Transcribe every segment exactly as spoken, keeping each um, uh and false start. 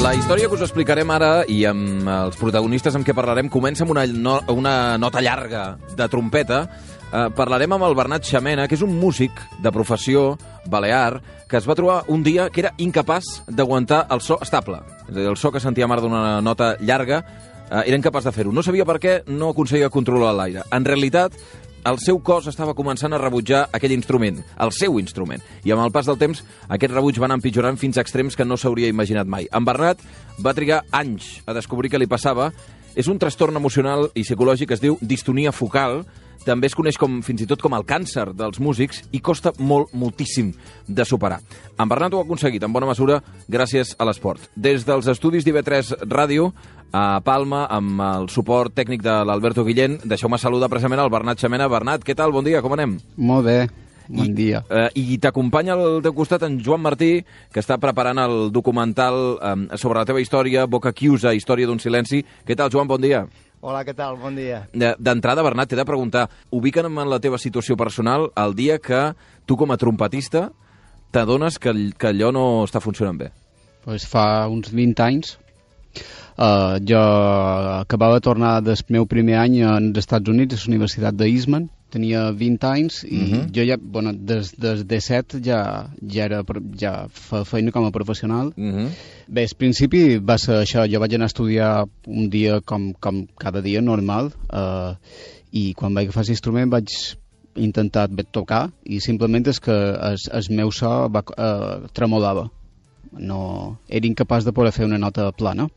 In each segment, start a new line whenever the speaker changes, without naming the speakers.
La història que us explicarem ara i amb els protagonistes amb què parlarem comença amb una, no, una nota llarga de trompeta. Eh, parlarem amb el Bernat Xamena, que és un músic de professió balear que es va trobar un dia que era incapaç d'aguantar el so estable. És a dir, el so que sentia mar d'una nota llarga eh, era incapaç de fer-ho. No sabia per què, no aconseguia controlar l'aire. En realitat, el seu cos estava començant a rebutjar aquell instrument, el seu instrument. I amb el pas del temps, aquest rebuig va anar empitjorant fins a extrems que no s'hauria imaginat mai. En Bernat va trigar anys a descobrir què li passava. És un trastorn emocional i psicològic que es diu distonia focal. També es coneix com, fins i tot com el càncer dels músics i costa molt, moltíssim de superar. En Bernat ho ha aconseguit, en bona mesura, gràcies a l'esport. Des dels estudis d'I V tres Ràdio, a Palma, amb el suport tècnic de l'Alberto Guillén, deixeu-me saludar precisament al Bernat Xamena. Bernat, què tal? Bon dia, com anem?
Molt bé, bon
I,
dia.
Eh, I t'acompanya al teu costat en Joan Martí, que està preparant el documental eh, sobre la teva història, Boca Chiusa, història d'un silenci. Què tal, Joan? Bon dia.
Hola, què tal? Bon dia.
D'entrada, Bernat, t'he de preguntar, ubica'm en la teva situació personal el dia que tu, com a trompetista, t'adones que, que allò no està funcionant bé.
Pues fa uns vint anys. Uh, jo acabava de tornar del meu primer any als Estats Units, a la Universitat d'Eastman. Tenia vint anys i uh-huh. jo ja, bueno, des, des de set ja, ja, era, ja fa feina com a professional. Uh-huh. Bé, al principi va ser això, jo vaig anar a estudiar un dia com, com cada dia, normal, uh, i quan vaig agafar l'instrument vaig intentar tocar i simplement és que el, el meu so va, uh, tremolava. No, era incapaç de poder fer una nota plana.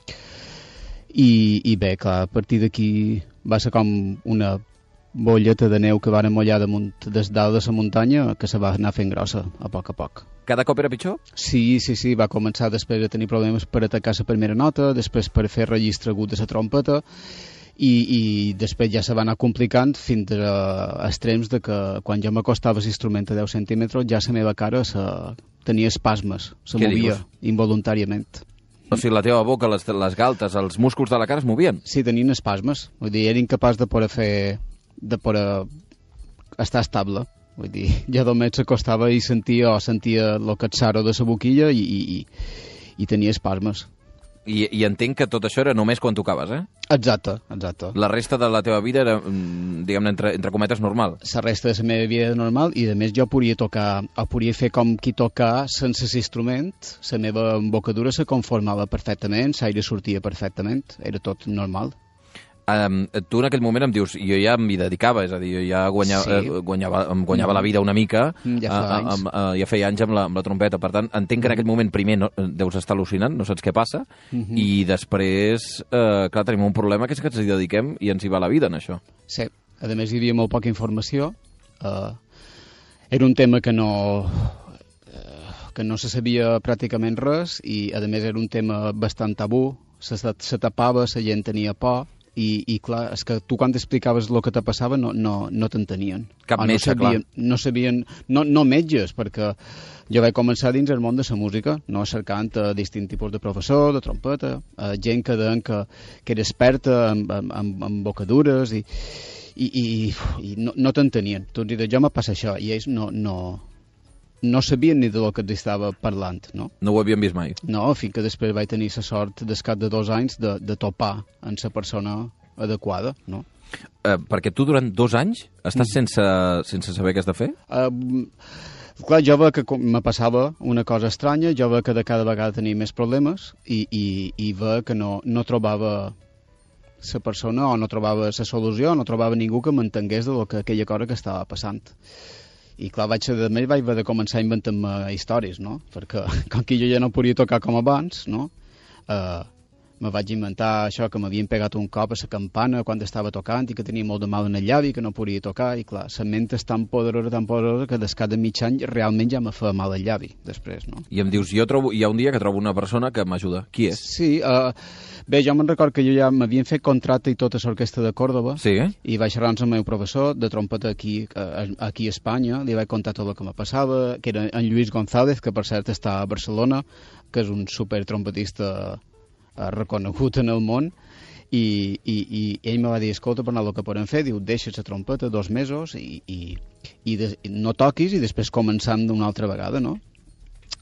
I, i bé, clar, a partir d'aquí va ser com una bolleta de neu que van mullar damunt des dalt de la muntanya que se va anar fent grossa a poc a poc.
Cada cop era pitjor?
Sí, sí, sí, va començar després de tenir problemes per atacar la primera nota, després per fer registre agut de la trompeta i, i després ja se va anar complicant fins a extrems de que quan jo m'acostava l'instrument a deu centímetres ja la meva cara se, tenia espasmes, se
Què
movia
dius?
Involuntàriament.
O sigui, la teva boca, les, les galtes, els músculs de la cara es movien?
Sí, tenien espasmes. Vull dir, era incapaç de poder fer... de poder estar estable. Vull dir, ja només s'acostava i sentia o sentia el catsaro de la boquilla i, i, i tenia espasmes.
I, I entenc que tot això era només quan tocaves, eh?
Exacte, exacte.
La resta de la teva vida era, diguem-ne, entre, entre cometes, normal.
La resta de la meva vida era normal i, a més, jo podia tocar, o podia fer com qui tocar sense l'instrument. La meva embocadura se conformava perfectament, l'aire sortia perfectament, era tot normal.
Um, tu en aquell moment em dius, jo ja m'hi dedicava, és a dir, jo ja guanyava, sí. eh, guanyava, em guanyava mm. la vida una mica,
ja fa
uh,
anys.
uh, uh, ja feia anys amb la, amb la trompeta, per tant, entenc que en aquell moment primer no, deus estar al·lucinant, no saps què passa, mm -hmm. i després, uh, clar, tenim un problema que és que ens hi dediquem i ens hi va la vida en això.
Sí, a més hi havia molt poca informació, uh, era un tema que no... que no se sabia pràcticament res i, a més, era un tema bastant tabú, se, se tapava, la gent tenia por. I, i clar, és que tu quan t'explicaves el que te passava no, no, no t'entenien.
Cap
o
metge,
no sabien,
clar.
No sabien, no, no metges, perquè jo vaig començar dins el món de la música, no cercant a distints tipus de professor, de trompeta, a gent que deien que, que era experta en, en, en, en bocadures i, i, i, i no, no t'entenien. Tu dius, jo me passa això, i ells no... no no sabien ni del que els estava parlant, no?
No ho havien vist mai?
No, fins que després vaig tenir la sort, des cap de dos anys, de, de topar amb la persona adequada, no?
Uh, perquè tu durant dos anys estàs
Mm.
sense, sense saber què has de fer?
Uh, clar, jo veia que me passava una cosa estranya, jo veia que de cada vegada tenia més problemes i, i, i veia que no, no trobava la persona o no trobava la solució, no trobava ningú que m'entengués de lo que aquella cosa que estava passant. I clar, vaig ser de més, vaig haver de començar a inventar-me històries, no? Perquè com que jo ja no podia tocar com abans, no? Uh, me vaig inventar això, que m'havien pegat un cop a la campana quan estava tocant i que tenia molt de mal en el llavi, que no podia tocar, i clar, la ment és tan poderosa, tan poderosa, que des cada mig any realment ja me fa mal el llavi, després, no?
I em dius, jo trobo, hi ha un dia que trobo una persona que m'ajuda. Qui és?
Sí, uh, bé, jo me'n record que jo ja m'havien fet contracte i tota l'orquestra de Còrdoba,
sí, eh?
I vaig xerrar amb el meu professor de trompeta aquí, aquí a Espanya, li vaig contar tot el que me passava, que era en Lluís González, que per cert està a Barcelona, que és un super trompetista eh, reconegut en el món, i, i, i ell me va dir, escolta, per anar el que podem fer, diu, deixa't la trompeta dos mesos i, i, i, de, i no toquis i després començant d'una altra vegada, no?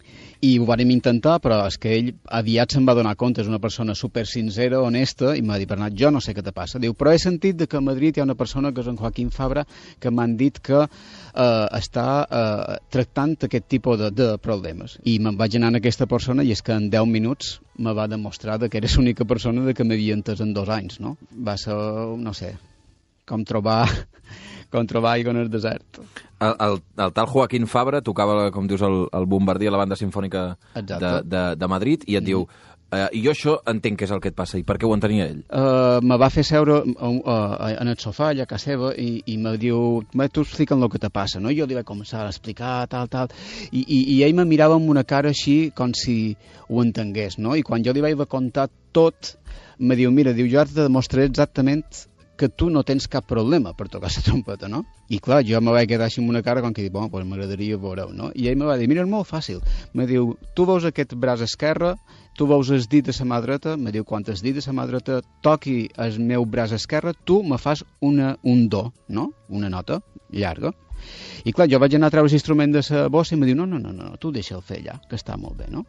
I ho vàrem intentar, però és que ell aviat se'n va donar compte, és una persona super sincera, honesta, i m'ha dit, Bernat, jo no sé què te passa. Diu, però he sentit de que a Madrid hi ha una persona que és en Joaquín Fabra que m'han dit que eh, està eh, tractant aquest tipus de, de problemes. I me'n vaig anar a aquesta persona i és que en deu minuts me va demostrar que eres l'única persona de que m'havia entès en dos anys, no? Va ser, no sé, com trobar... com trobar aigua en el desert.
El, el, el tal Joaquín Fabra tocava, com dius, el, el bombardí a la banda sinfònica de, de, de Madrid i et mm. diu, eh, i jo això entenc que és el que et passa, i per què ho entenia ell?
Uh, me va fer seure uh, uh, en el sofà, allà a casa seva, i, i me diu, tu explica'm el que te passa, no? I jo li vaig començar a explicar, tal, tal, i, i, i ell me mirava amb una cara així, com si ho entengués, no? I quan jo li vaig contar tot, me diu, mira, diu, jo ara te demostraré exactament que tu no tens cap problema per tocar la trompeta, no? I clar, jo me vaig quedar així amb una cara com que dic, bueno, pues m'agradaria veure-ho, no? I ell me va dir, mira, és molt fàcil. Me diu, tu veus aquest braç esquerre, tu veus el dit de la mà dreta, me diu, quan el dit de la mà dreta toqui el meu braç esquerre, tu me fas una, un do, no? Una nota llarga. I clar, jo vaig anar a treure l'instrument de la bossa i me diu, no, no, no, no, tu deixa'l fer allà, que està molt bé, no?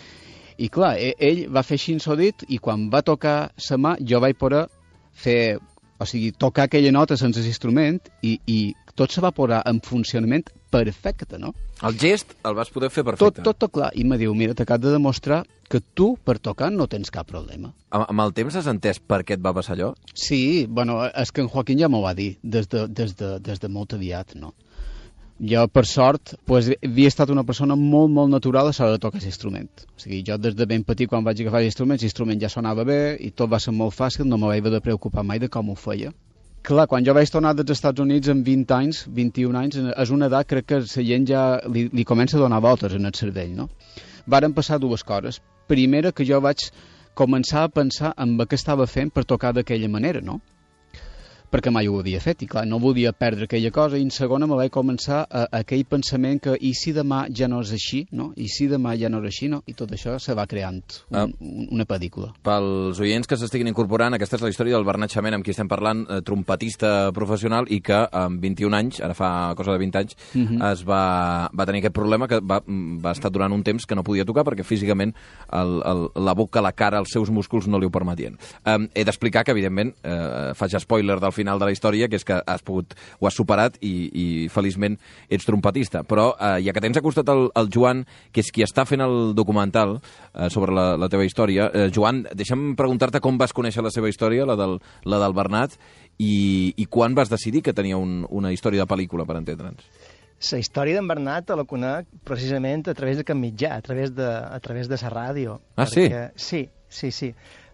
I clar, ell va fer així el dit i quan va tocar la mà jo vaig poder fer... O sigui, tocar aquella nota sense l'instrument i, i tot se va posar en funcionament perfecte, no?
El gest el vas poder fer perfecte.
Tot, tot, tot clar. I me diu, mira, t'acab de demostrar que tu, per tocar, no tens cap problema.
Amb, amb el temps has entès per què et va passar allò?
Sí, bueno, és que en Joaquín ja m'ho va dir des de, des de, des de molt aviat, no? Jo, per sort, pues, havia estat una persona molt, molt natural a l'hora de tocar l'instrument. O sigui, jo des de ben petit, quan vaig agafar l'instrument, l'instrument ja sonava bé i tot va ser molt fàcil, no me vaig haver de preocupar mai de com ho feia. Clar, quan jo vaig tornar dels Estats Units amb vint anys, vint-i-un anys, és una edat, crec que la gent ja li, li comença a donar voltes en el cervell, no? Varen passar dues coses. Primera, que jo vaig començar a pensar en què estava fent per tocar d'aquella manera, no? Perquè mai ho havia fet, i clar, no volia perdre aquella cosa, i en segona me vaig començar a, a aquell pensament que i si demà ja no és així, no? I si demà ja no és així, no? I tot això se va creant un, ah. una pel·lícula.
Pels oients que s'estiguin incorporant, aquesta és la història del Bernat Xamena, amb qui estem parlant, eh, trompetista professional, i que amb vint-i-un anys, ara fa cosa de vint anys, uh -huh. es va, va tenir aquest problema que va, va estar durant un temps que no podia tocar perquè físicament el, el, la boca, la cara, els seus músculs no li ho permetien. Eh, he d'explicar que, evidentment, eh, faig spoiler del final de la història, que és que has pogut, ho has superat i, i feliçment ets trompetista. Però eh, ja que tens acostat el, el Joan, que és qui està fent el documental eh, sobre la, la teva història, eh, Joan, deixa'm preguntar-te com vas conèixer la seva història, la del, la del Bernat, i, i quan vas decidir que tenia un, una història de pel·lícula, per entendre'ns?
La història d'en Bernat la conec precisament a través de Can Mitjà, a través de, a través de la ràdio.
Ah,
perquè,
sí?
Sí, sí, sí.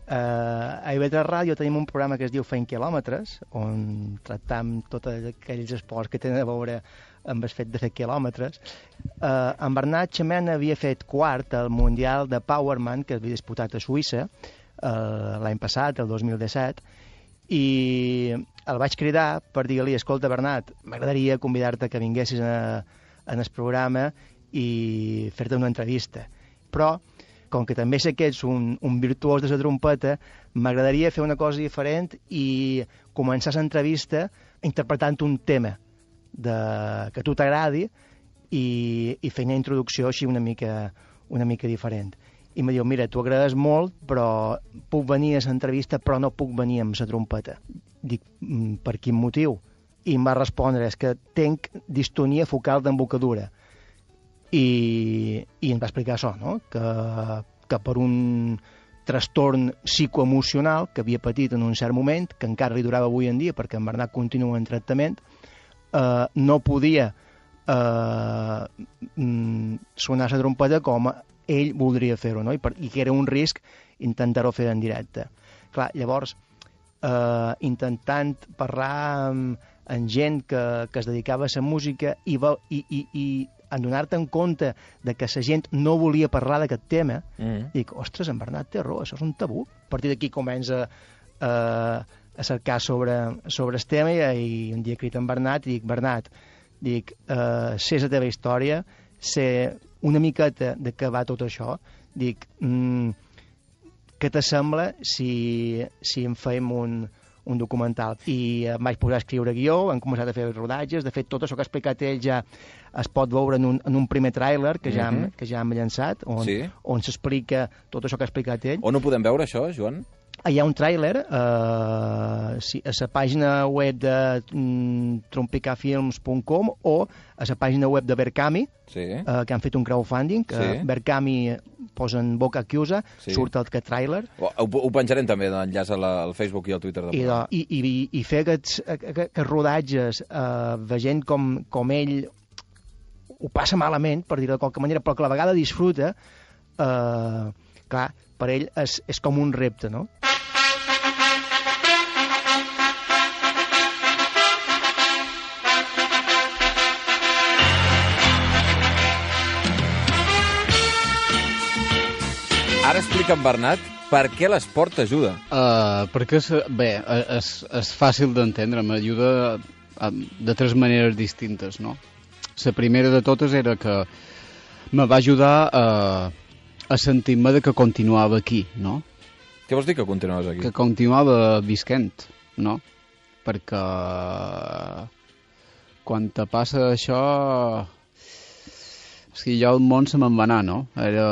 Uh, a I V tres Ràdio tenim un programa que es diu Fent quilòmetres, on tractam tots aquells esports que tenen a veure amb el fet de fer quilòmetres. Uh, en Bernat Xamena havia fet quart al Mundial de Powerman, que havia disputat a Suïssa uh, l'any passat, el dos mil disset, i el vaig cridar per dir-li, escolta, Bernat, m'agradaria convidar-te que vinguessis a, en el programa i fer-te una entrevista. Però com que també sé que ets un, un virtuós de la trompeta, m'agradaria fer una cosa diferent i començar l'entrevista interpretant un tema de, que a tu t'agradi i, i fer una introducció així una mica, una mica diferent. I em diu, mira, tu agrades molt, però puc venir a l'entrevista, però no puc venir amb la trompeta. Dic, per quin motiu? I em va respondre, és que tenc distonia focal d'embocadura. I, i ens va explicar això, no? que, que per un trastorn psicoemocional que havia patit en un cert moment, que encara li durava avui en dia, perquè en Bernat continua en tractament, eh, no podia eh, sonar la trompeta com ell voldria fer-ho, no? I, per, i que era un risc intentar-ho fer en directe. Clar, llavors, eh, intentant parlar amb, amb gent que, que es dedicava a la música i, i, i, i en donar-te en compte de que la gent no volia parlar d'aquest tema, mm. dic, ostres, en Bernat té raó, això és un tabú. A partir d'aquí comença a, a cercar sobre, sobre el tema i, i un dia crit en Bernat i dic, Bernat, dic, uh, sé la teva història, sé una miqueta de què va tot això, dic, mm, què te sembla si, si en fem un, un documental. I em vaig posar a escriure guió, hem començat a fer els rodatges, de fet tot això que ha explicat ell ja es pot veure en un, en un primer tràiler que, ja hem, que ja hem llançat, on,
sí.
on s'explica tot això que ha explicat ell.
On ho podem veure, això, Joan?
Hi ha un tràiler eh, sí, a la pàgina web de mm, trompicafilms punt com o a la pàgina web de Berkami,
sí.
eh, que han fet un crowdfunding, que
sí.
Berkami posen boca accusa, sí. surt el que tràiler.
Ho, ho penjarem també d'enllaç al Facebook i al Twitter.
I, de, i, i, i fer aquests, aquests rodatges eh, veient com, com ell ho passa malament, per dir-ho de qualque manera, però que a la vegada disfruta, eh, clar, per ell és, és com un repte, no?
Ara explica en Bernat per què l'esport t'ajuda.
Uh, perquè, és, bé, és, és fàcil d'entendre, m'ajuda de tres maneres distintes, no? La primera de totes era que me va ajudar a, a sentir-me de que continuava aquí, no?
Què vols dir que continuaves aquí?
Que continuava visquent, no? Perquè quan te passa això... És que jo el món se me'n va anar, no? Era...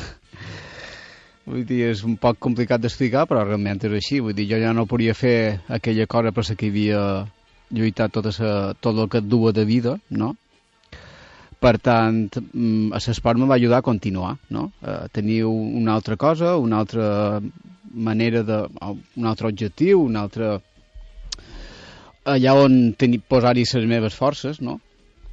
Vull dir, és un poc complicat d'explicar, però realment és així. Vull dir, jo ja no podria fer aquella cosa per la que havia lluitat tota sa, tot el que et dua de vida, no? Per tant, a l'esport me va ajudar a continuar, no? A tenir una altra cosa, una altra manera de... un altre objectiu, un altre... allà on posar-hi les meves forces, no?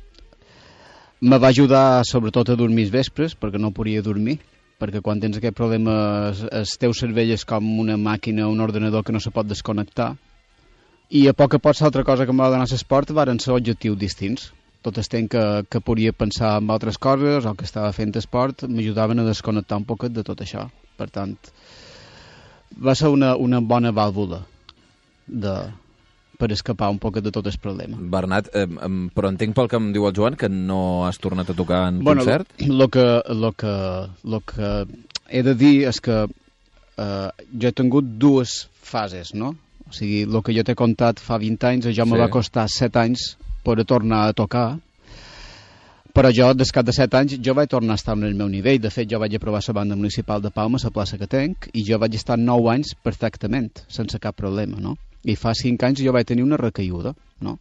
Me va ajudar sobretot a dormir els vespres, perquè no podia dormir, perquè quan tens aquest problema el teu cervell és com una màquina, un ordenador que no se pot desconnectar. I a poc a poc l'altra cosa que em va donar l'esport varen ser objectius distints. Tot el temps que, que podia pensar en altres coses o que estava fent esport m'ajudaven a desconnectar un poquet de tot això. Per tant, va ser una, una bona vàlvula de... per escapar un poquet de tot el problema.
Bernat, eh, però entenc pel que em diu el Joan que no has tornat a tocar en
bueno,
concert?
El que, lo que, lo que he de dir és que eh, jo he tingut dues fases, no? O sigui, el que jo t'he contat fa vint anys, jo sí. me va costar set anys per tornar a tocar, però jo, des cap de set anys, jo vaig tornar a estar en el meu nivell. De fet, jo vaig aprovar la banda municipal de Palma, la plaça que tenc, i jo vaig estar nou anys perfectament, sense cap problema, no? I fa cinc anys jo vaig tenir una recaiguda, no?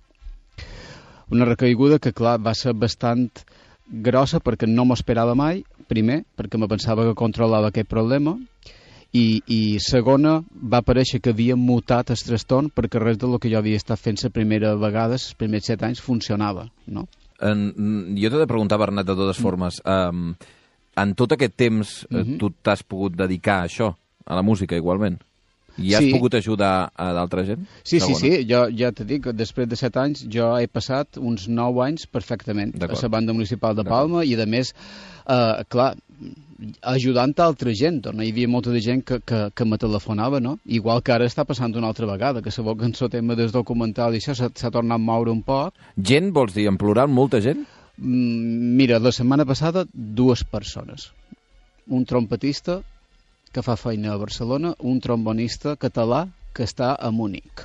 Una recaiguda que, clar, va ser bastant grossa perquè no m'ho esperava mai, primer, perquè me pensava que controlava aquest problema, i, i segona, va parèixer que havia mutat el trastorn perquè res del que jo havia estat fent la primera vegada, els primers set anys, funcionava, no?
En, jo t'he de preguntar, Bernat, de totes formes, um, en tot aquest temps uh -huh. tu t'has pogut dedicar a això, a la música igualment? I has sí. pogut ajudar a d'altra gent?
Sí, sí, sí. Jo ja t'he dit que després de set anys jo he passat uns nou anys perfectament a la banda municipal de Palma i, a més, eh, clar, ajudant altra gent. No? Hi havia molta de gent que, que, que me telefonava, no? Igual que ara està passant una altra vegada, que sabeu que en el tema del documental i això s'ha tornat a moure un poc.
Gent, vols dir, en plural, molta gent?
Mm, mira, la setmana passada, dues persones. Un trompetista que fa feina a Barcelona, un trombonista català que està a Múnich.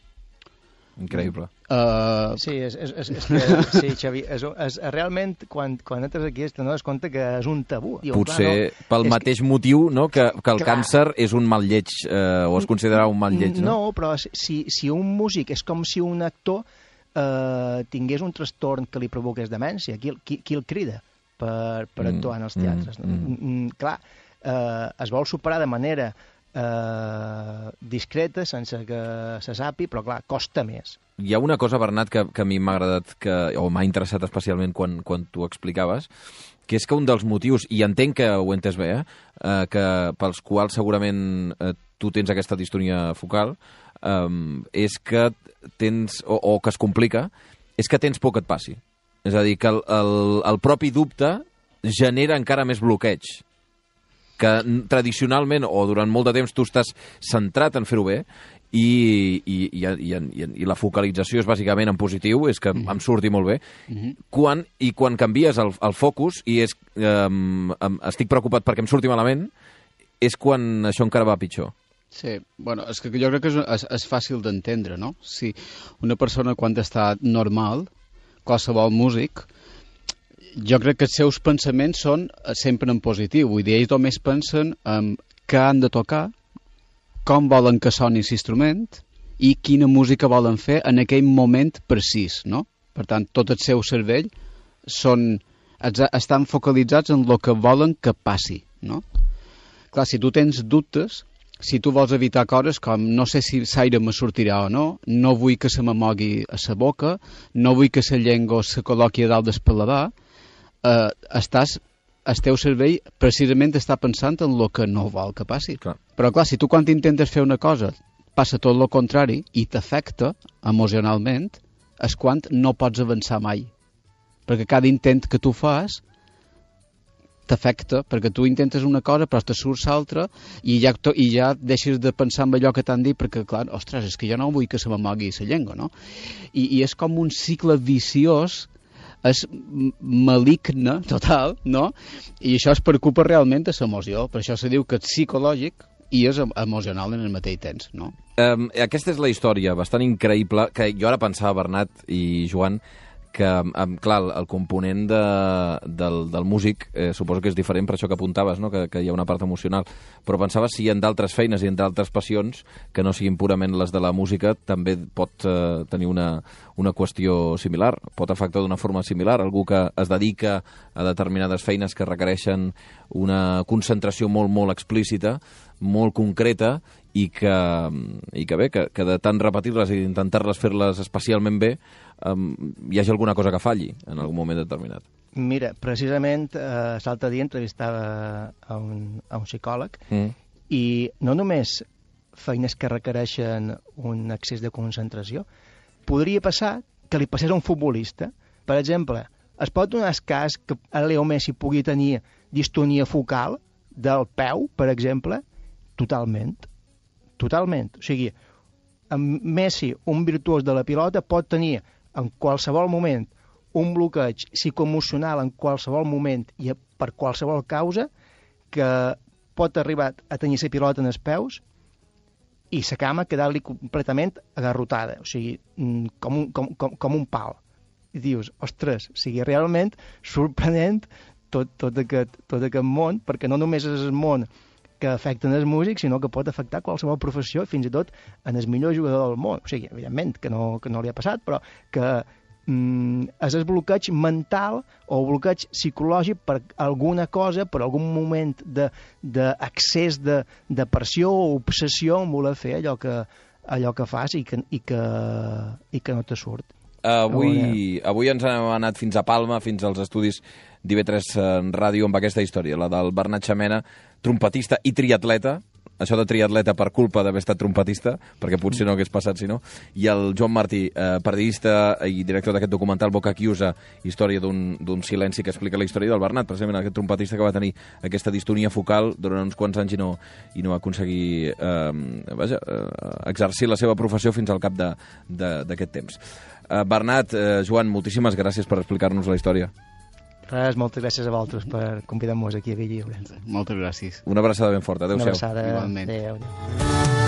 Increïble.
Uh...
Sí, és, és, és, és que, sí, Xavi, és, és, realment, quan, quan entres aquí te dones compte que és un tabú. Diu,
potser clar, no, pel mateix que... motiu, no?, que, que el clar. càncer és un mal lleig, eh, o es considera un mal lleig, no?
No, però si, si un músic és com si un actor eh, tingués un trastorn que li provoqués demència, qui, qui, qui el crida per, per actuar en els teatres? Mm, mm. Mm, clar, eh, es vol superar de manera eh, discreta, sense que se sapi, però clar, costa més.
Hi ha una cosa, Bernat, que, que a mi m'ha agradat, que, o m'ha interessat especialment quan, quan tu explicaves, que és que un dels motius, i entenc que ho he entès bé, eh, eh, que pels quals segurament eh, tu tens aquesta distonia focal, eh, és que tens, o, o que es complica, és que tens por que et passi. És a dir, que el, el, el propi dubte genera encara més bloqueig. Que tradicionalment, o durant molt de temps, tu estàs centrat en fer-ho bé, i, i, i, i, i, i la focalització és bàsicament en positiu, és que mm-hmm. em surti molt bé, mm-hmm. quan, i quan canvies el, el focus i és, eh, estic preocupat perquè em surti malament, és quan això encara va pitjor.
Sí, bueno, és que jo crec que és, és, és fàcil d'entendre, no? Si una persona quan està normal, qualsevol músic, jo crec que els seus pensaments són sempre en positiu, vull dir, ells només pensen en què han de tocar, com volen que soni l'instrument i quina música volen fer en aquell moment precís, no? Per tant, tot el seu cervell són, estan focalitzats en el que volen que passi, no? Clar, si tu tens dubtes, si tu vols evitar coses com no sé si l'aire me sortirà o no, no vull que se me mogui a la boca, no vull que la llengua se col·loqui a dalt del paladar, eh, estàs, el teu cervell precisament està pensant en el que no vol que passi.
Clar.
Però clar, si tu quan intentes fer una cosa passa tot el contrari i t'afecta emocionalment, és quan no pots avançar mai. Perquè cada intent que tu fas t'afecta, perquè tu intentes una cosa però te surts l'altra i ja, i ja deixes de pensar en allò que t'han dit perquè, clar, ostres, és que jo no vull que se me mogui la llengua, no? I, i és com un cicle viciós, és maligne, total, no? I això es preocupa realment de l'emoció, per això se diu que és psicològic i és emocional en el mateix temps, no?
Um, aquesta és la història bastant increïble, que jo ara pensava, Bernat i Joan, que, um, clar, el, el component de, del, del músic eh, suposo que és diferent per això que apuntaves, no? que, que hi ha una part emocional, però pensava si hi ha d'altres feines i en d'altres passions que no siguin purament les de la música, també pot eh, tenir una, una qüestió similar, pot afectar d'una forma similar, algú que es dedica a determinades feines que requereixen una concentració molt, molt explícita, molt concreta, i que, i que bé, que, que de tant repetir-les i intentar-les fer-les especialment bé, um, hi hagi alguna cosa que falli en algun moment determinat.
Mira, precisament eh, l'altre dia entrevistava a un, a un psicòleg mm. i no només feines que requereixen un excés de concentració, podria passar que li passés a un futbolista. Per exemple, es pot donar el cas que el Leo Messi pugui tenir distonia focal del peu, per exemple? Totalment. Totalment. O sigui, en Messi, un virtuós de la pilota, pot tenir en qualsevol moment un bloqueig psicoemocional en qualsevol moment i per qualsevol causa que pot arribar a tenir la pilota en els peus i la cama quedar-li completament agarrotada, o sigui, com un, com, com, com un pal. I dius, ostres, o sigui, realment sorprenent tot, tot, aquest, tot aquest món, perquè no només és el món que afecten els músics, sinó que pot afectar qualsevol professió, fins i tot en el millor jugador del món. O sigui, evidentment, que no, que no li ha passat, però que mm, és el bloqueig mental o bloqueig psicològic per alguna cosa, per algun moment d'accés de, de, de pressió o obsessió en voler fer allò que, allò que fas i que, i que, i que no te surt.
Avui, avui ens hem anat fins a Palma, fins als estudis d'I V tres Ràdio amb aquesta història, la del Bernat Xamena, trompetista i triatleta, això de triatleta per culpa d'haver estat trompetista, perquè potser no hagués passat si no, i el Joan Martí, eh, periodista i director d'aquest documental Boca Chiusa, història d'un silenci que explica la història del Bernat, precisament aquest trompetista que va tenir aquesta distonia focal durant uns quants anys i no, i no va aconseguir eh, vaja, eh, exercir la seva professió fins al cap d'aquest temps. Uh, Bernat, uh, Joan, moltíssimes gràcies per explicar-nos la història.
Res, moltes gràcies a vosaltres per convidar-nos aquí a Vigília.
Moltes gràcies.
Una abraçada ben forta. Adéu-siau.
Una abraçada.
Igualment.
Adéu.